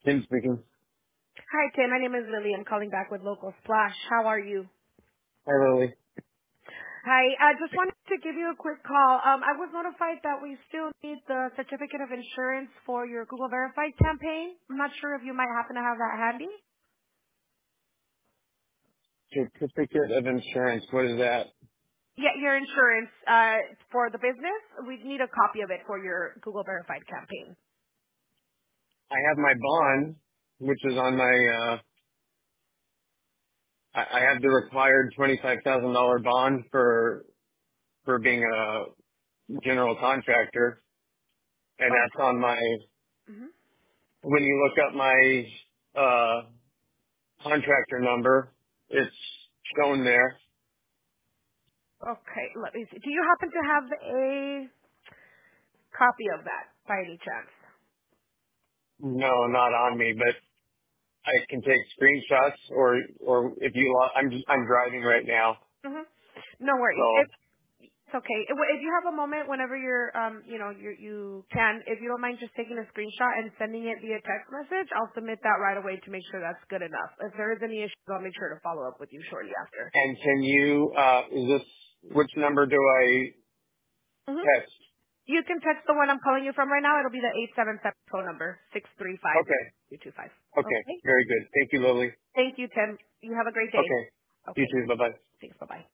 Tim speaking. Hi, Tim. My name is Lily. I'm calling back with Local Splash. How are you? Hi, Lily. Hi. I just wanted to give you a quick call. I was notified that we still need the certificate of insurance for your Google Verified campaign. I'm not sure if you might happen to have that handy. Certificate of insurance. What is that? Yeah, your insurance for the business. We need a copy of it for your Google Verified campaign. I have my bond, which is on my. I have the required $25,000 bond for being a general contractor, and that's Okay. on my. hmm When you look up my contractor number, it's shown there. Okay. Let me see. Do you happen to have a copy of that by any chance? No, not on me, but I can take screenshots, or if you. I'm driving right now, hmm No worries. so. It's okay. If you have a moment, whenever you're, you can, if you don't mind just taking a screenshot and sending it via text message, I'll submit that right away to make sure that's good enough. If there is any issues, I'll make sure to follow up with you shortly after. And can you, is this, which number do I hmm text? You can text the one I'm calling you from right now. It'll be the 877 phone number, 635 Okay. 225. Okay. Okay? Very good. Thank you, Lily. Thank you, Tim. You have a great day. Okay. You Okay. too. Bye-bye. Thanks. Bye-bye.